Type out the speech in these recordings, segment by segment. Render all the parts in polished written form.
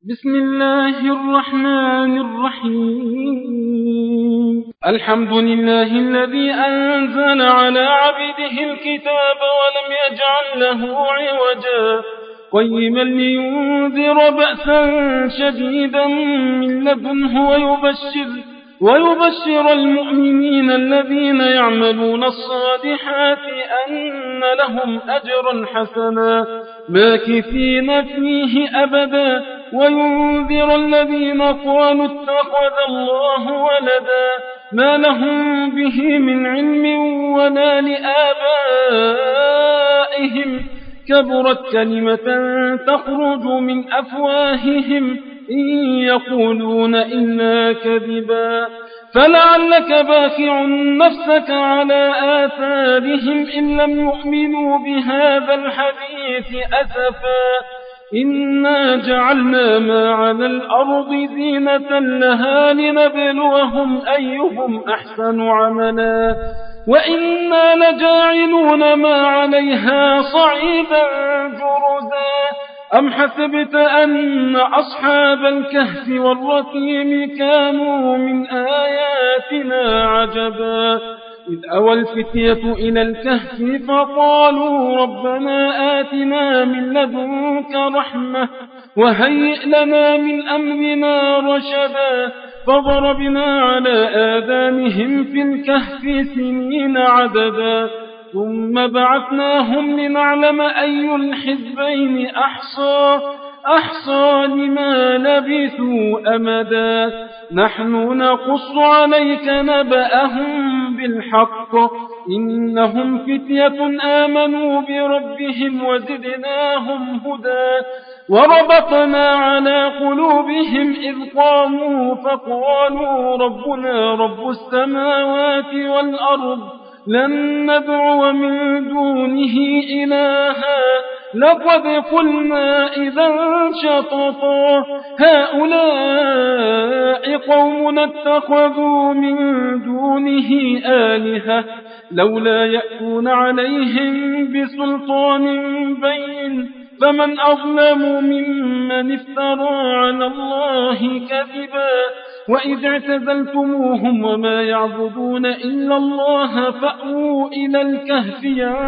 بسم الله الرحمن الرحيم. الحمد لله الذي أنزل على عبده الكتاب ولم يجعل له عوجا قيما لينذر بأسا شديدا من لدنه ويبشر المؤمنين الذين يعملون الصالحات أن لهم أجرا حسنا ماكثين فيه أبدا وينذر الذين قالوا اتخذ الله ولدا ما لهم به من علم ولا لآبائهم كبرت كلمة تخرج من أفواههم إن يقولون إلا كذبا فلعلك باخع نفسك على آثارهم إن لم يؤمنوا بهذا الحديث أسفا إنا جعلنا ما على الأرض زينة لها لنبلوهم أيهم أحسن عملا وإنا لجاعلون ما عليها صعيدا جرزا أم حسبت أن أصحاب الكهف والرقيم كانوا من آياتنا عجبا إذ أوى الفتية إلى الكهف فقالوا ربنا آتنا من لدنك رحمة وهيئ لنا من أمرنا رشدا فضربنا على آذانهم في الكهف سنين عددا ثم بعثناهم لنعلم أي الحزبين أحصى لما لبثوا أمدا نحن نقص عليك نبأهم بالحق إنهم فتية آمنوا بربهم وزدناهم هدى وربطنا على قلوبهم إذ قاموا فقالوا ربنا رب السماوات والأرض لن ندعو من دونه إلها لقد قلنا إذا شططا هؤلاء قومنا اتخذوا من دونه آلهة لولا يأتون عليهم بسلطان بين فمن أظلم ممن افترى على الله كذبا وإذ اعتزلتموهم وما يعبدون إلا الله فأووا إلى الكهف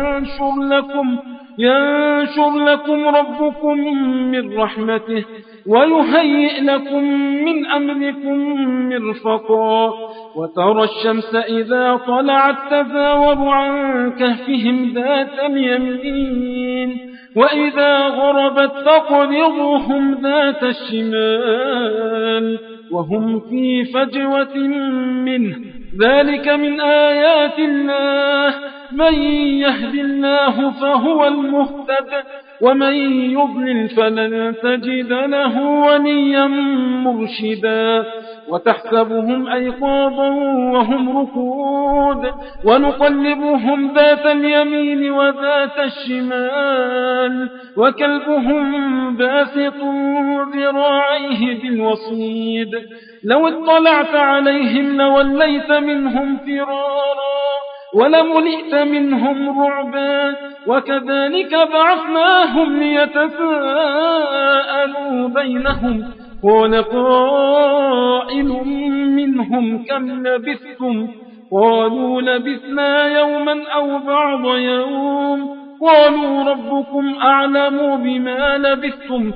ينشر لكم ربكم من رحمته ويهيئ لكم من أمركم مرفقا وترى الشمس إذا طلعت تزاور عن كهفهم ذات اليمين وإذا غربت تقرضهم ذات الشمال وهم في فجوة منه ذلك من آيات الله من يهد الله فهو المهتد ومن يضلل فلن تجد له وليا مرشدا وتحسبهم أيقاظا وهم ركود ونقلبهم ذات اليمين وذات الشمال وكلبهم باسط ذراعيه بالوصيد لو اطلعت عليهم لوليت منهم فرارا ولملئت منهم رعبا وكذلك بعثناهم ليتساءلوا بينهم قال قائل منهم كم لبثتم قالوا لبثنا يوما أو بعض يوم قالوا ربكم أعلم بما لبثتم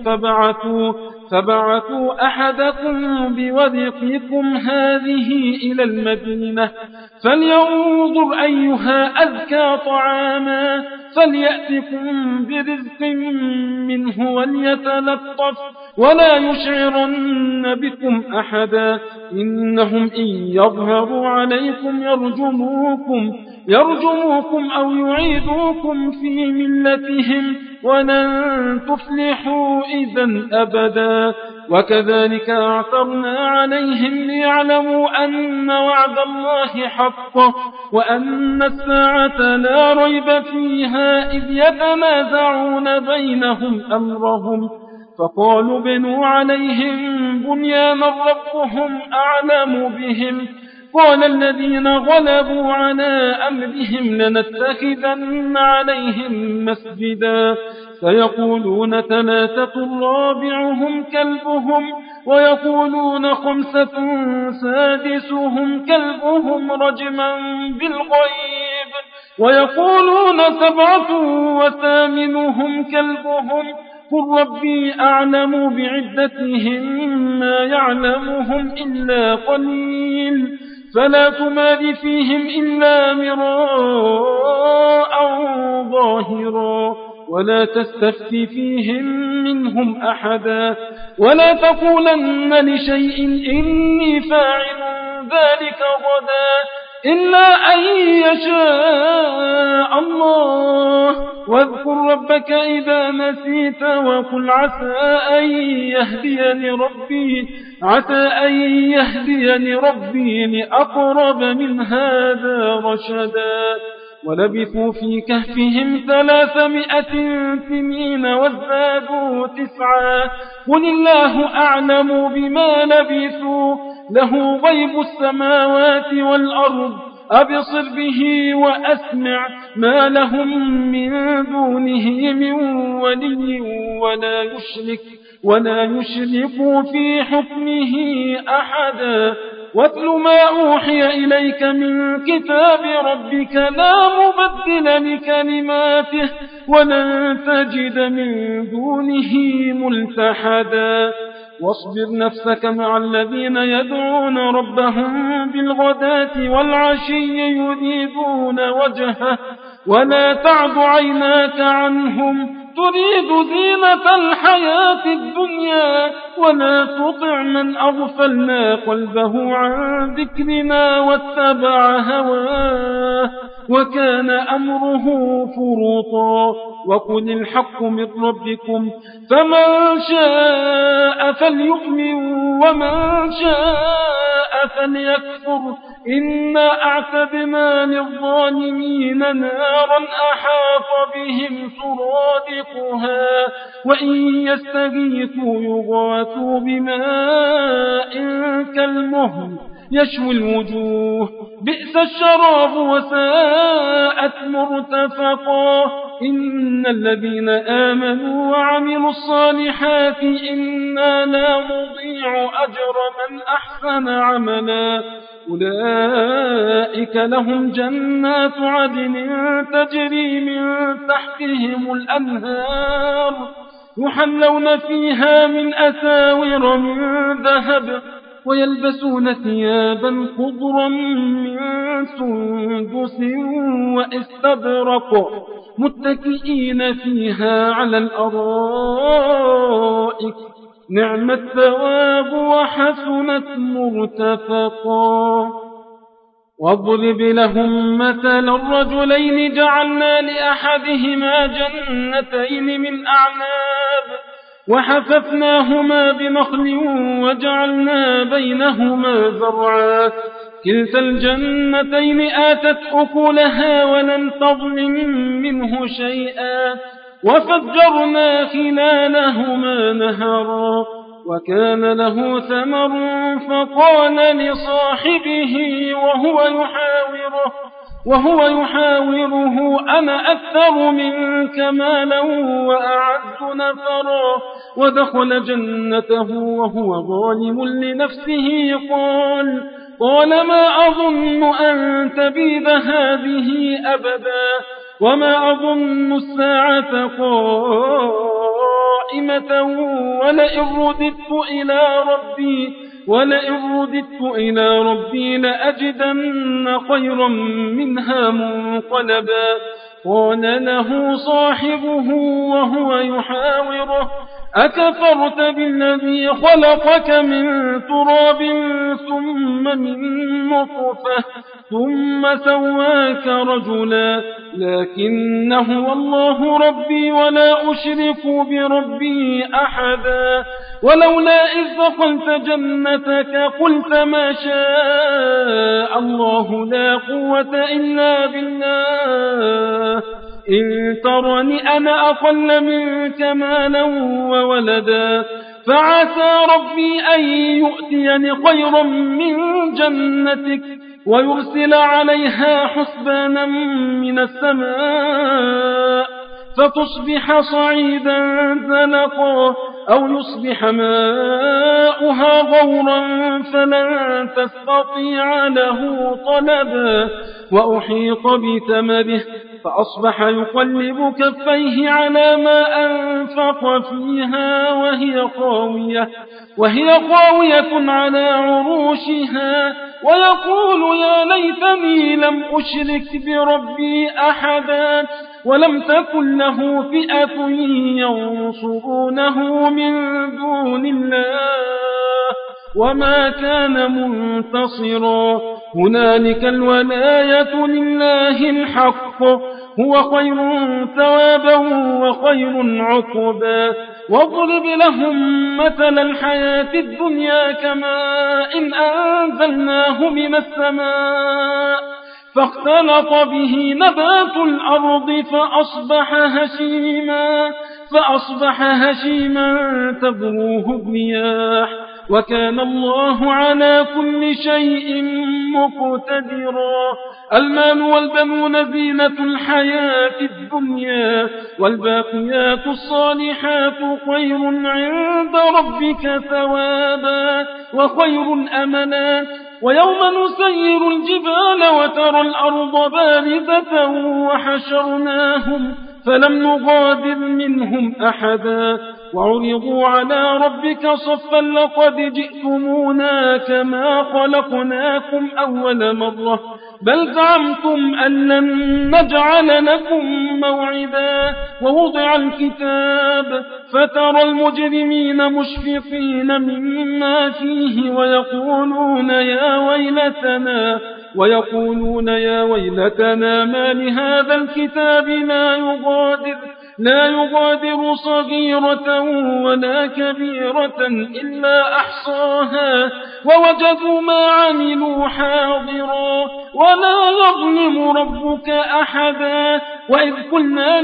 فبعثوا أحدكم بورقكم هذه إلى المدينة فلينظر أيها أزكى طعاما فليأتكم برزق منه وليتلطف ولا يشعرن بكم أحدا إنهم إن يظهروا عليكم يرجموكم أو يعيدوكم في ملتهم ولن تفلحوا إذا أبدا وكذلك أعثرنا عليهم ليعلموا أن وعد الله حق وأن الساعة لا ريب فيها إذ يتنازعون بينهم أمرهم فقالوا بنوا عليهم بنيانا ربهم أعلم بهم قال الذين غلبوا على أمرهم لنتخذن عليهم مسجدا فيقولون ثلاثة رابعهم كلبهم ويقولون خمسة سادسهم كلبهم رجما بالغيب ويقولون سبعة وثامنهم كلبهم قل ربي أعلم بعدتهم ما يعلمهم إلا قليل فلا تمار فيهم إلا مراء ظاهرا ولا تستفت فيهم منهم أحدا ولا تقولن لشيء إني فاعل ذلك غدا إلا أن يشاء الله واذكر ربك إذا نسيت وقل عسى أن يهديني ربي لأقرب من هذا رشدا ولبثوا في كهفهم 300 سنين وازدادوا 9 قل الله أعلم بما لبثوا له غيب السماوات والأرض أبصر به وأسمع ما لهم من دونه من ولي ولا يشرك في حكمه أحدا واتل ما أوحي إليك من كتاب ربك لا مبدل لكلماته ولن تجد من دونه ملتحدا واصبر نفسك مع الذين يدعون ربهم بالغداة والعشي يريدون وجهه ولا تعد عيناك عنهم تريد زينة الحياة الدنيا ولا تطع من أغفلنا قلبه عن ذكرنا واتبع هواه وكان أمره فرطا وقل الحق من ربكم فمن شاء فليؤمن ومن شاء فليكفر إنا أعتدنا للظالمين نارا أحاط بهم سرادقها وإن يستغيثوا يغاثوا بماء كالمهل يشوي الوجوه بئس الشراب وساءت مرتفقا إن الذين آمنوا وعملوا الصالحات إنا لا نضيع أجر من أحسن عملا أولئك لهم جنات عدن تجري من تحتهم الأنهار يحلون فيها من أساور من ذهب ويلبسون ثيابا خضرا من سندس واستبرق متكئين فيها على الأرائك نعم الثواب وحسنت مرتفقا واضرب لهم مثل الرجلين جعلنا لأحدهما جنتين من أعناب وحففناهما بنخل وجعلنا بينهما زرعا كلتا الجنتين آتت أكلها ولم تظلم منه شيئا وفجرنا خلالهما نهرا وكان له ثمر فقال لصاحبه وهو يحاوره أنا أكثر منك مالا وأعز نفرا ودخل جنته وهو ظالم لنفسه قال ما أظن أن تبيد هذه أبدا وما أظن الساعة قائمة ولئن رددت إلى ربي لأجدن خيرا منها منقلبا قال له صاحبه وهو يحاوره أكفرت بالذي خلقك من تراب ثم من نطفة ثم سواك رجلا لكن هو الله ربي ولا أشرك بربي أحدا ولولا إذ دخلت جنتك قلت ما شاء الله لا قوة إلا بالله إن ترني أنا أقل منك مالا وولدا فعسى ربي أن يؤتيني خيرا من جنتك ويرسل عليها حسبانا من السماء فتصبح صعيدا زلقا أو يصبح ماؤها غورا فلن تستطيع له طلبا وأحيط بثمره فأصبح يقلب كفيه على ما أنفق فيها وهي خاوية على عروشها ويقول يا ليتني لم أشرك بربي أحدا ولم تكن له فئة ينصرونه من دون الله وما كان منتصرا هنالك الولاية لله الحق هو خير ثوابا وخير عقبا واضرب لهم مثل الحياة الدنيا كماء إن أنزلناه من السماء فاختلط به نبات الأرض فأصبح هشيما تذروه الرياح وكان الله على كل شيء مقتدرا المال والبنون زينة الحياة الدنيا والباقيات الصالحات خير عند ربك ثوابا وخير أملا ويوم نسير الجبال وترى الأرض بارزة وحشرناهم فلم نغادر منهم أحدا وعرضوا على ربك صفا لقد جئتمونا كما خلقناكم أول مرة بل زعمتم أن لن نجعل لكم موعدا ووضع الكتاب فترى المجرمين مشفقين مما فيه ويقولون يا ويلتنا ما لهذا الكتاب لا يغادر صغيرة ولا كبيرة إلا أحصاها ووجدوا ما عملوا حاضرا ولا يظلم ربك أحدا وإذ قلنا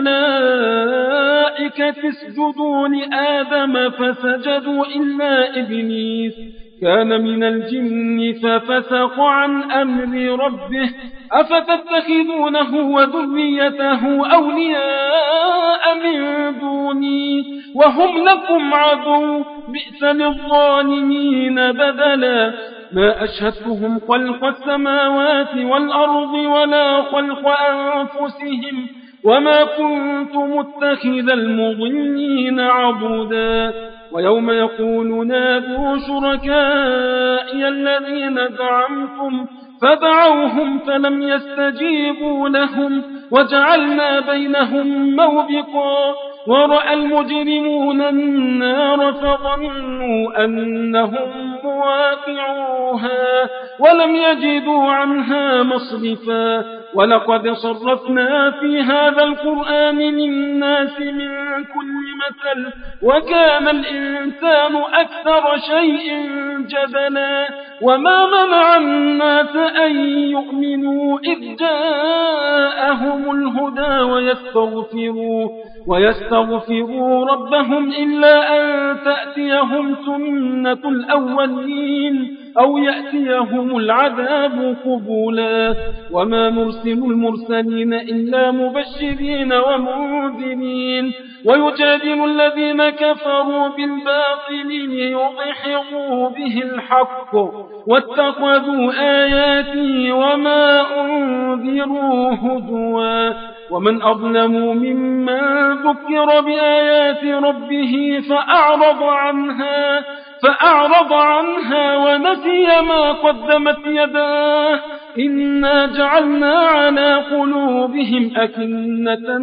للملائكة اسجدوا لآدم فسجدوا إلا إبليس كان من الجن ففسق عن أمر ربه أفتتخذونه وذريته أولياء من دوني وهم لكم عدو بئس للظالمين بدلا ما أشهدتهم خلق السماوات والأرض ولا خلق أنفسهم وما كنت متخذ المضلين عضدا ويوم يقول نادوا شركائي الذين زعمتم فدعوهم فلم يستجيبوا لهم وجعلنا بينهم موبقا ورأى المجرمون النار فظنوا أنهم مواقعوها ولم يجدوا عنها مصرفا ولقد صرفنا في هذا القرآن للناس من كل مثل وكان الإنسان أكثر شيء جدلا وما منع الناس أن يؤمنوا إذ جاءهم الهدى ويستغفروا ربهم إلا أن تأتيهم سنة الأولين أو يأتيهم العذاب قبولا وما نرسل المرسلين إلا مبشرين ومنذرين ويجادل الذين كفروا بالباطل ليضحضوا به الحق واتخذوا آياتي وما أنذروا هزوا ومن أظلم ممن ذكر بآيات ربه فأعرض عنها ونسي ما قدمت يداه إنا جعلنا على قلوبهم أكنة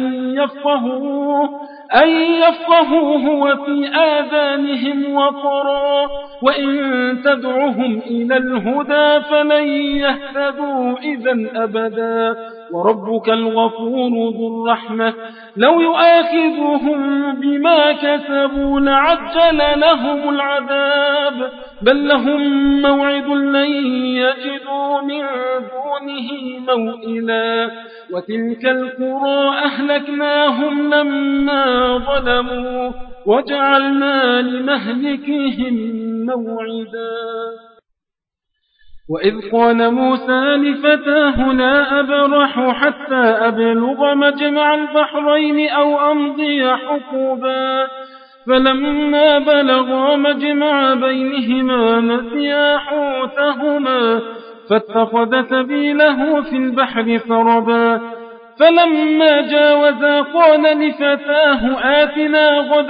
أن يفقهوه وفي آذانهم وقرا وإن تدعهم إلى الهدى فلن يهتدوا إذا أبدا وربك الغفور ذو الرحمة لو يؤاخذهم بما كسبوا لعجل لهم العذاب بل لهم موعد لن يجدوا من دونه موئلا وتلك القرى أهلكناهم لما ظلموا وجعلنا لمهلكهم موعدا وإذ قال موسى لفتاه لا أبرح حتى أبلغ مجمع البحرين أو أمضي حقوبا فلما بلغا مجمع بينهما نسيا حوتهما فاتخذ سبيله في البحر سربا فلما جاوزا قال لفتاه آتنا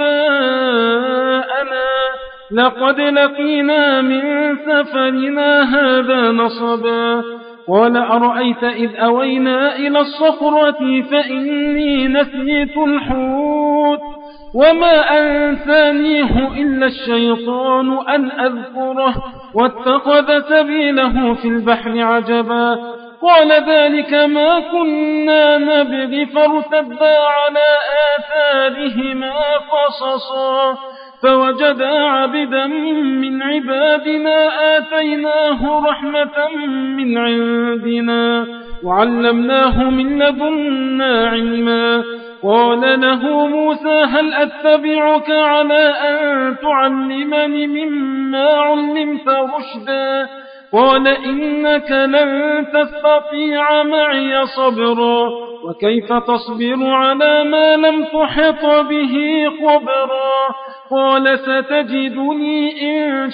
غداءنا لقد لقينا من سفرنا هذا نصبا قال أرأيت إذ أوينا إلى الصخرة فإني نسيت الحوت وما أنسانيه إلا الشيطان أن أذكره واتخذ سبيله في البحر عجبا قال ذلك ما كنا نبغي فارتدا على آثارهما قصصا فوجدا عبدا من عبادنا آتيناه رحمة من عندنا وعلمناه من لدنا علما قال له موسى هل أتبعك على أن تعلمني مما علمت رشدا قال إنك لن تستطيع معي صبرا وكيف تصبر على ما لم تحط به خبرا قال ستجدني إن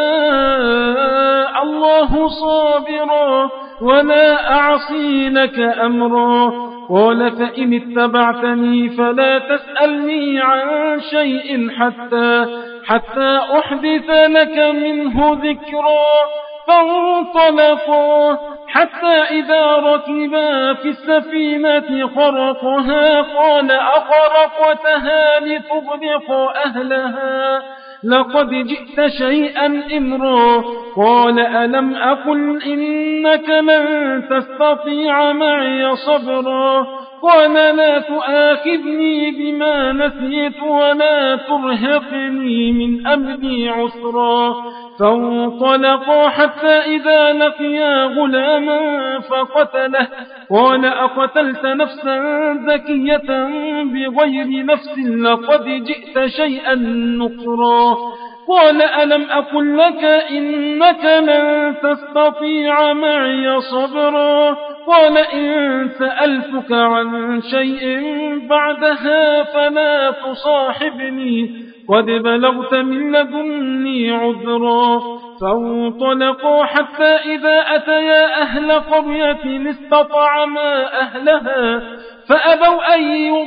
شاء الله صابرا ولا أعصي لك أمرا قال فإن اتبعتني فلا تسألني عن شيء حتى أحدث لك منه ذكرا فانطلقا حتى إذا ركبا في السفينة خرقها قال أخرقتها لتغرق أهلها لقد جئت شيئا إمرا قال ألم أقل إنك لن تستطيع معي صبرا قال لا تؤاخذني بما نسيت ولا ترهقني من أمري عسرا فانطلقا حتى إذا لقيا غلاما فقتله قال أقتلت نفسا زكية بغير نفس لقد جئت شيئا نكرا قال ألم أقل لك إنك لن تستطيع معي صبرا قال إن سألتك عن شيء بعدها فلا تصاحبني قد بلغت من لدني عذرا فانطلقا حتى إذا أتيا أهل قرية استطعما أهلها فأبوا أن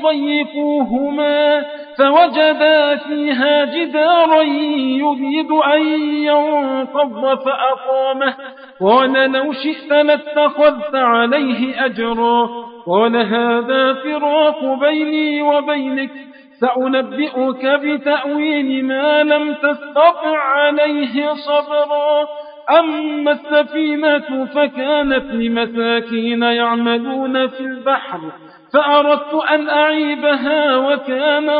يضيفوهما فوجدا فيها جدارا يريد أن ينقض فأقامه قال لو شئت لاتخذت عليه أجرا قال هذا فراق بيني وبينك سأنبئك بتأويل ما لم تستطع عليه صبرا أما السفينة فكانت لمساكين يعملون في البحر فأردت أن أعيبها وكان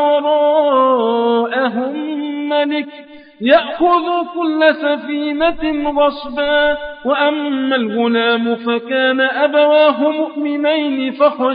وراءهم ملك يأخذ كل سفينة غصبا وأما الغلام فكان أبواه مؤمنين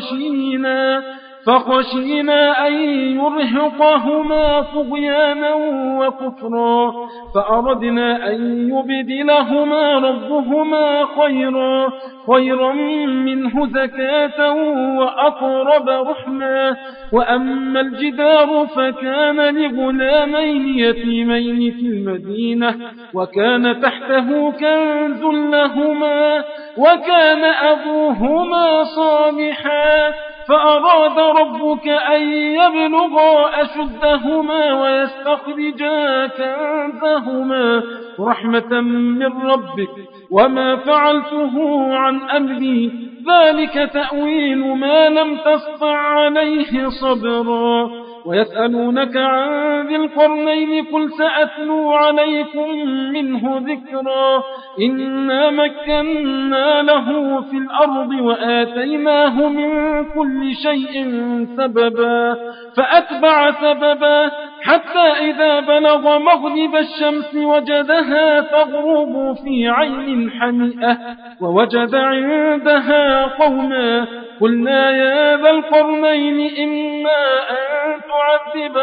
فخشينا أن يرهقهما طغيانا وكفرا فأردنا أن يبدلهما ربهما خيرا منه زكاة وأقرب رحما وأما الجدار فكان لغلامين يتيمين في المدينة وكان تحته كنز لهما وكان أبوهما صالحا فأراد ربك أن يبلغا أشدهما ويستخرجا كنزهما رحمة من ربك وما فعلته عن أمري ذلك تأويل ما لم تسطع عليه صبرا ويسألونك عن ذي القرنين قل سأتلو عليكم منه ذكرا إنا مكنا له في الأرض وآتيناه من كل شيء سببا فأتبع سببا حتى إذا بلغ مغرب الشمس وجدها تغرب في عين حمئة ووجد عندها قوما قلنا يا ذا القرنين إما أن تعذب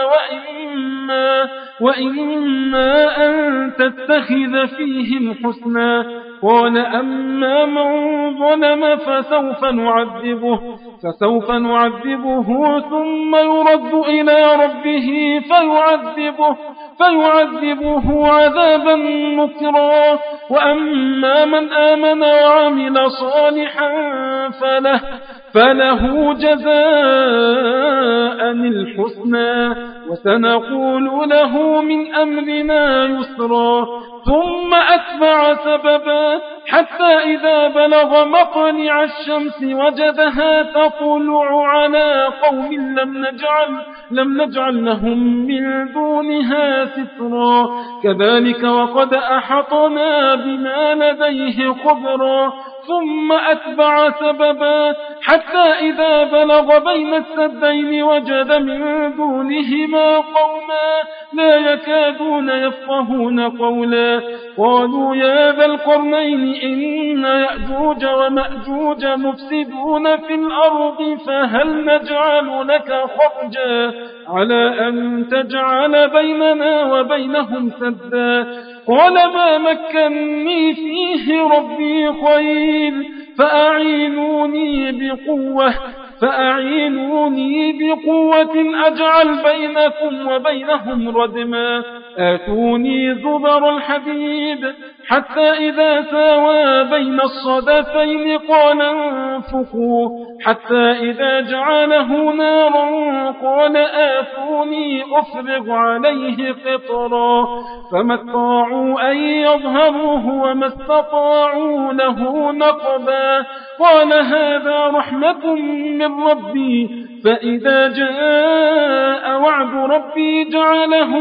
وإما أن تتخذ فيهم حسنا قال أما من ظلم فسوف نعذبه ثم يرد إلى ربه فيعذبه عذابا نكرا وأما من آمن وعمل صالحا فله جزاء الحسنى وسنقول له من أمرنا يسرا ثم أتبع سببا حتى إذا بلغ مطلع الشمس وجدها تطلع على قوم لم نجعل لهم من دونها سترا كذلك وقد أحطنا بما لديه خبرا ثم أتبع سببا حتى إذا بلغ بين السدين وجد من دونهما قوما لا يكادون يفقهون قولا قالوا يا ذا القرنين إن يأجوج ومأجوج مفسدون في الأرض فهل نجعل لك خرجا على أن تجعل بيننا وبينهم سدا قال ما مكنني فيه ربي خير فأعينوني بقوة أجعل بينكم وبينهم ردما آتوني زبر الحديد حتى إذا ساوى بين الصدفين قال انفخوا حتى إذا جعله نارا قال آتوني أفرغ عليه قطرا فما استطاعوا أن يظهروه وما استطاعوا له نقبا قال هذا رحمة من ربي فإذا جاء وعد ربي جعله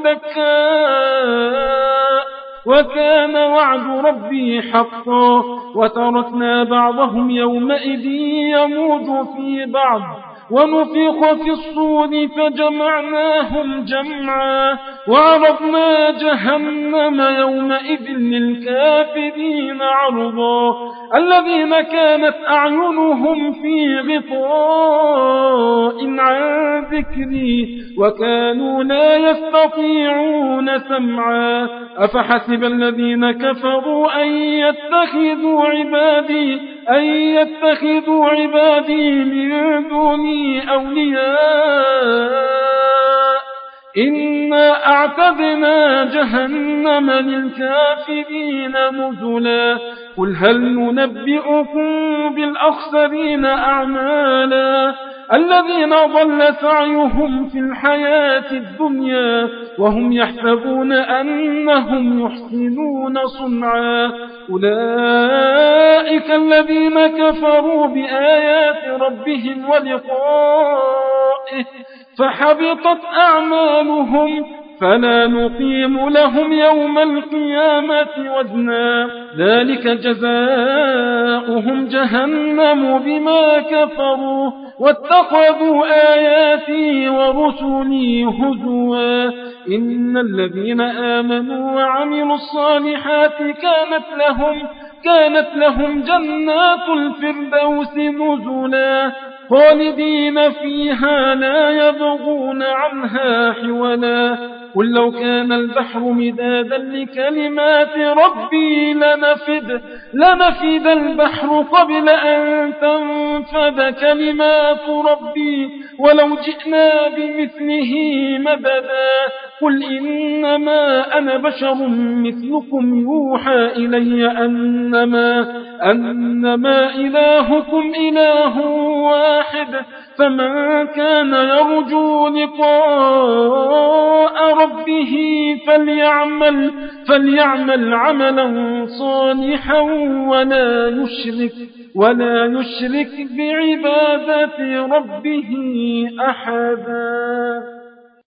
دكاء وكان وعد ربي حقا وتركنا بعضهم يومئذ يموج في بعض ونفخ في الصور فجمعناهم جمعا وعرضنا جهنم يومئذ للكافرين عرضا الذين كانت أعينهم في غطاء عن ذكري وكانوا لا يستطيعون سمعا أفحسب الذين كفروا أن يتخذوا عبادي من دوني أولياء إنا أعتدنا جهنم للكافرين نزلا قل هل ننبئكم بالأخسرين أعمالا الذين ضل سعيهم في الحياة الدنيا وهم يحسبون أنهم يحسنون صنعا أولئك الذين كفروا بآيات ربهم ولقائه فحبطت أعمالهم فلا نقيم لهم يوم القيامة وزنا ذلك جزاؤهم جهنم بما كفروا واتخذوا آياتي ورسلي هزوا إن الذين آمنوا وعملوا الصالحات كانت لهم جنات الفردوس نزلا خالدين فيها لا يبغون عنها حولا قل لو كان البحر مدادا لكلمات ربي لنفد البحر قبل أن تنفد كلمات ربي ولو جئنا بمثله مددا قل إنما أنا بشر مثلكم يوحى إلي أنما إلهكم إله واحد فمن كان يرجو لقاء ربه فليعمل عملا صالحا ولا يشرك بعبادة ربه أحدا.